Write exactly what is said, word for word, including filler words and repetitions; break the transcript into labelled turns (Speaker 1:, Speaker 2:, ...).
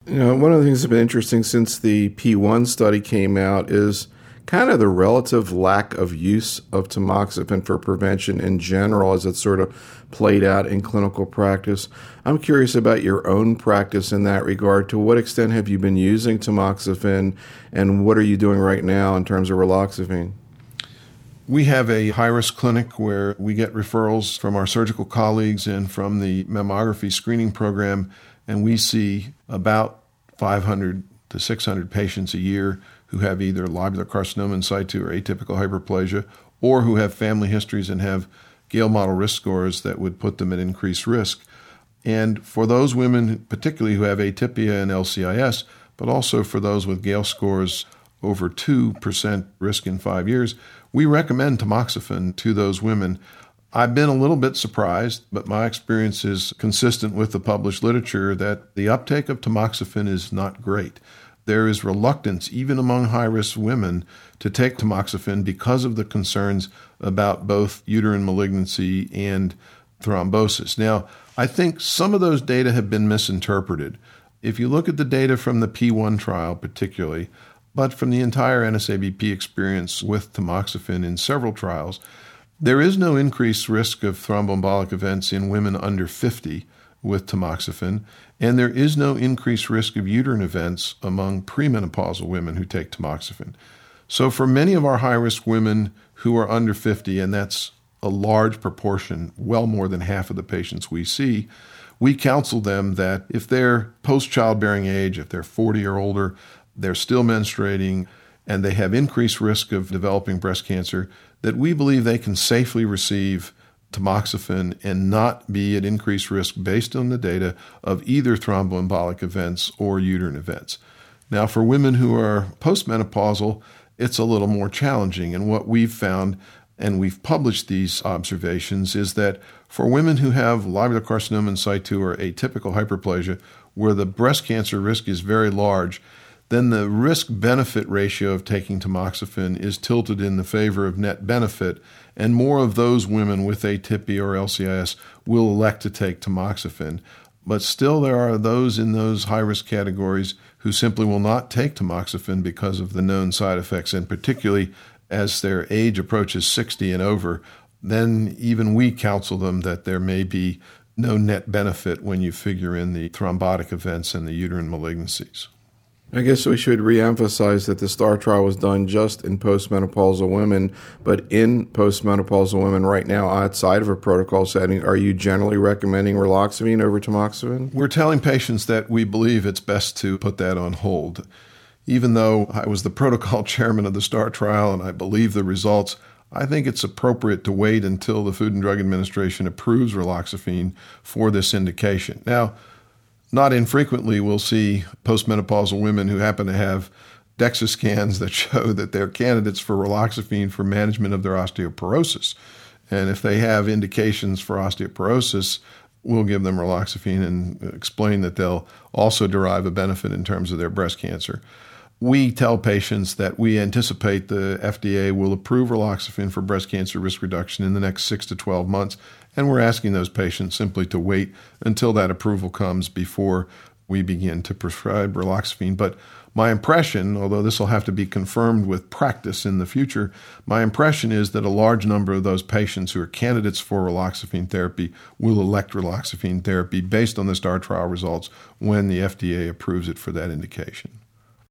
Speaker 1: You know, one of the things that's been interesting since the P one study came out is kind of the relative lack of use of tamoxifen for prevention in general as it's sort of played out in clinical practice. I'm curious about your own practice in that regard. To what extent have you been using tamoxifen, and what are you doing right now in terms of raloxifene?
Speaker 2: We have a high-risk clinic where we get referrals from our surgical colleagues and from the mammography screening program, and we see about five hundred to six hundred patients a year who have either lobular carcinoma in situ or atypical hyperplasia, or who have family histories and have Gale model risk scores that would put them at increased risk. And for those women, particularly who have atypia and L C I S, but also for those with Gale scores over two percent risk in five years, we recommend tamoxifen to those women. I've been a little bit surprised, but my experience is consistent with the published literature that the uptake of tamoxifen is not great. There is reluctance, even among high-risk women, to take tamoxifen because of the concerns about both uterine malignancy and thrombosis. Now, I think some of those data have been misinterpreted. If you look at the data from the P one trial particularly, but from the entire N S A B P experience with tamoxifen in several trials, there is no increased risk of thromboembolic events in women under fifty with tamoxifen, and there is no increased risk of uterine events among premenopausal women who take tamoxifen. So for many of our high-risk women who are under fifty, and that's a large proportion, well more than half of the patients we see, we counsel them that if they're post-childbearing age, if they're forty or older, they're still menstruating, and they have increased risk of developing breast cancer, that we believe they can safely receive tamoxifen and not be at increased risk based on the data of either thromboembolic events or uterine events. Now, for women who are postmenopausal, it's a little more challenging. And what we've found, and we've published these observations, is that for women who have lobular carcinoma in situ or atypical hyperplasia, where the breast cancer risk is very large, then the risk-benefit ratio of taking tamoxifen is tilted in the favor of net benefit, and more of those women with atypia or L C I S will elect to take tamoxifen. But still, there are those in those high-risk categories who simply will not take tamoxifen because of the known side effects, and particularly as their age approaches sixty and over, then even we counsel them that there may be no net benefit when you figure in the thrombotic events and the uterine malignancies.
Speaker 1: I guess we should reemphasize that the STAR trial was done just in postmenopausal women, but in postmenopausal women right now outside of a protocol setting, are you generally recommending raloxifene over tamoxifen?
Speaker 2: We're telling patients that we believe it's best to put that on hold. Even though I was the protocol chairman of the STAR trial and I believe the results, I think it's appropriate to wait until the Food and Drug Administration approves raloxifene for this indication. Now, not infrequently, we'll see postmenopausal women who happen to have DEXA scans that show that they're candidates for raloxifene for management of their osteoporosis. And if they have indications for osteoporosis, we'll give them raloxifene and explain that they'll also derive a benefit in terms of their breast cancer. We tell patients that we anticipate the F D A will approve raloxifene for breast cancer risk reduction in the next six to twelve months, and we're asking those patients simply to wait until that approval comes before we begin to prescribe raloxifene. But my impression, although this will have to be confirmed with practice in the future, my impression is that a large number of those patients who are candidates for raloxifene therapy will elect raloxifene therapy based on the STAR trial results when the F D A approves it for that indication.